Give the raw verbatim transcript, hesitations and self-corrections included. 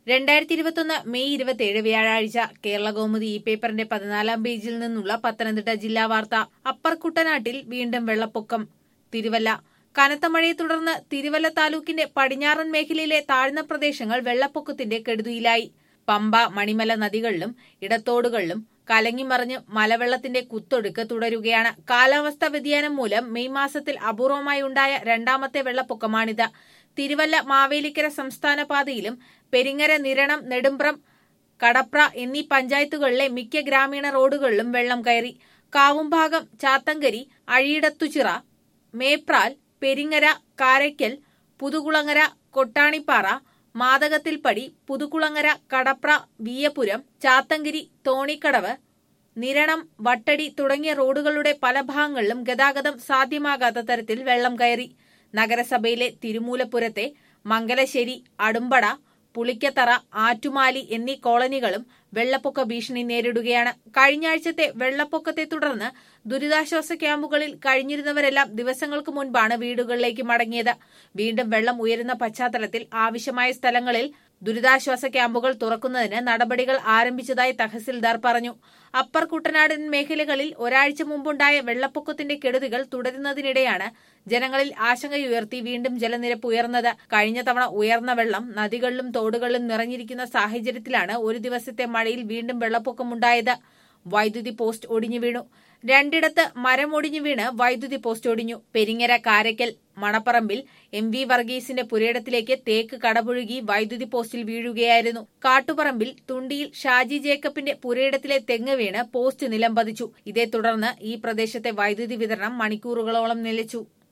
രണ്ടായിരത്തി ഇരുപത്തൊന്ന് മെയ് ഇരുപത്തിയേഴ് വ്യാഴാഴ്ച കേരള കൗമുദി ഈ പേപ്പറിന്റെ പതിനാലാം പേജിൽ നിന്നുള്ള പത്തനംതിട്ട ജില്ലാ വാർത്ത. അപ്പർ കുട്ടനാട്ടിൽ വീണ്ടും വെള്ളപ്പൊക്കം. തിരുവല്ല. കനത്ത മഴയെ തുടർന്ന് തിരുവല്ല താലൂക്കിന്റെ പടിഞ്ഞാറൻ മേഖലയിലെ താഴ്ന്ന പ്രദേശങ്ങൾ വെള്ളപ്പൊക്കത്തിന്റെ കെടുതിയിലായി. പമ്പ, മണിമല നദികളിലും ഇടത്തോടുകളിലും കലങ്ങിമറിഞ്ഞ് മലവെള്ളത്തിന്റെ കുത്തൊഴുക്ക് തുടരുകയാണ്. കാലാവസ്ഥാ വ്യതിയാനം മൂലം മെയ് മാസത്തിൽ അപൂർവമായി ഉണ്ടായ രണ്ടാമത്തെ വെള്ളപ്പൊക്കമാണിത്. തിരുവല്ല മാവേലിക്കര സംസ്ഥാന പാതയിലും പെരിങ്ങര, നിരണം, നെടുമ്പ്രം, കടപ്ര എന്നീ പഞ്ചായത്തുകളിലെ മിക്ക ഗ്രാമീണ റോഡുകളിലും വെള്ളം കയറി. കാവുംഭാഗം, ചാത്തങ്കരി, അഴിയിടത്തുചിറ, മേപ്രാൽ, പെരിങ്ങര, കാരയ്ക്കൽ, പുതുകുളങ്ങര, കൊട്ടാണിപ്പാറ, മാതകത്തിൽപ്പടി, പുതുകുളങ്ങര, കടപ്ര, വീയപുരം, ചാത്തങ്കരി, തോണിക്കടവ്, നിരണം, വട്ടടി തുടങ്ങിയ റോഡുകളുടെ പല ഭാഗങ്ങളിലും ഗതാഗതം സാധ്യമാകാത്ത തരത്തിൽ വെള്ളം കയറി. നഗരസഭയിലെ തിരുമൂലപുരത്തെ മംഗലശ്ശേരി, അടുമ്പട, പുളിക്കത്തറ, ആറ്റുമാലി എന്നീ കോളനികളും വെള്ളപ്പൊക്ക ഭീഷണി നേരിടുകയാണ്. കഴിഞ്ഞയാഴ്ചത്തെ വെള്ളപ്പൊക്കത്തെ തുടർന്ന് ദുരിതാശ്വാസ ക്യാമ്പുകളിൽ കഴിഞ്ഞിരുന്നവരെല്ലാം ദിവസങ്ങൾക്ക് മുൻപാണ് വീടുകളിലേക്ക് മടങ്ങിയത്. വീണ്ടും വെള്ളം ഉയരുന്ന പശ്ചാത്തലത്തിൽ ആവശ്യമായ സ്ഥലങ്ങളിൽ ദുരിതാശ്വാസ ക്യാമ്പുകൾ തുറക്കുന്നതിന് നടപടികൾ ആരംഭിച്ചതായി തഹസിൽദാർ പറഞ്ഞു. അപ്പർ കുട്ടനാടൻ മേഖലകളിൽ ഒരാഴ്ച മുമ്പുണ്ടായ വെള്ളപ്പൊക്കത്തിന്റെ കെടുതികൾ തുടരുന്നതിനിടെയാണ് ജനങ്ങളിൽ ആശങ്കയുയർത്തി വീണ്ടും ജലനിരപ്പ് ഉയർന്നത്. കഴിഞ്ഞ തവണ ഉയർന്ന വെള്ളം നദികളിലും തോടുകളിലും നിറഞ്ഞിരിക്കുന്ന സാഹചര്യത്തിലാണ് ഒരു ദിവസത്തെ മഴയിൽ വീണ്ടും വെള്ളപ്പൊക്കമുണ്ടായത്. വൈദ്യുതി പോസ്റ്റ് ഒടിഞ്ഞു വീണു. രണ്ടിടത്ത് മരം ഒടിഞ്ഞു വീണ് വൈദ്യുതി പോസ്റ്റ് ഒടിഞ്ഞു. പെരിങ്ങര, കാരയ്ക്കൽ, മണപ്പറമ്പിൽ എം വി വർഗീസിന്റെ പുരയിടത്തിലേക്ക് തേക്ക് കടപുഴകി വൈദ്യുതി പോസ്റ്റിൽ വീഴുകയായിരുന്നു. കാട്ടുപറമ്പിൽ തുണ്ടിയിൽ ഷാജി ജേക്കബിന്റെ പുരയിടത്തിലെ തെങ്ങ് വീണ് പോസ്റ്റ് നിലംപതിച്ചു. ഇതേ തുടർന്ന് ഈ പ്രദേശത്തെ വൈദ്യുതി വിതരണം മണിക്കൂറുകളോളം നിലച്ചു.